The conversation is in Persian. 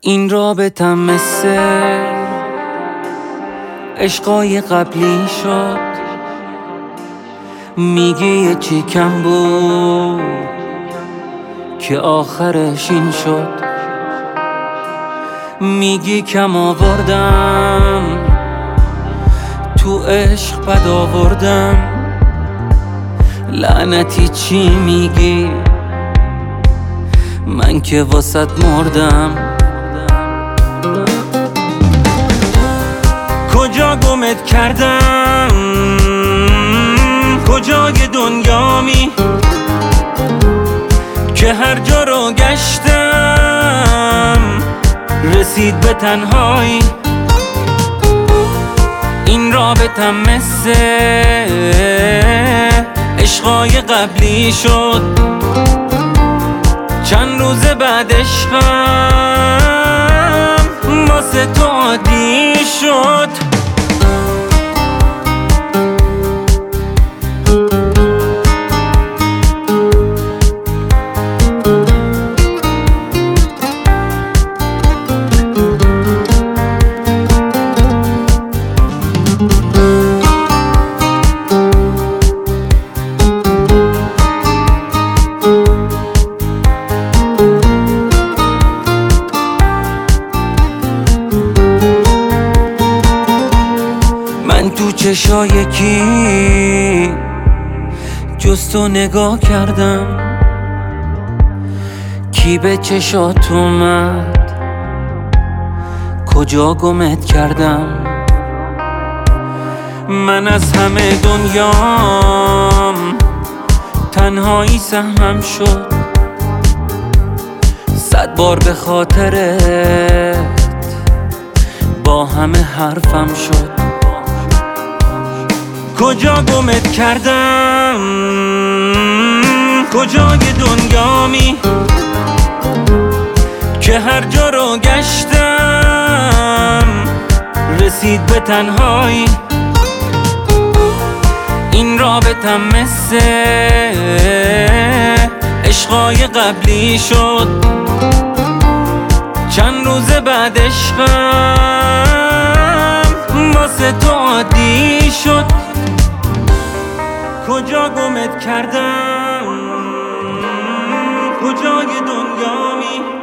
این رابطم مثل عشقای قبلی شد. میگی یه چی کم بود که آخرش این شد. میگی کم آوردم تو عشق بد آوردم. لعنتی چی میگی؟ من که واسط مردم. کجا گمت کردم؟ کجای دنیامی که هر جا رو گشتم رسید به تنهایی. این رابطم مثل عشقای قبلی شد. چند روز بعد عشقم واسه تو عادی شد. من تو چشای کی جز تو نگاه کردم؟ کی به چشات اومد؟ کجا گمت کردم؟ من از همه دنیام تنهایی سهمم شد. 100 بار به خاطرت با همه حرفم شد. کجا گمت کردم؟ کجای دنیامی که هر جا رو گشتم رسید به تنهایی. این رابطم مثل عشقای قبلی شد. چند روز بعد عشقم واسه تو عادی شد. کجا گمت کردم؟ کجای دنیامی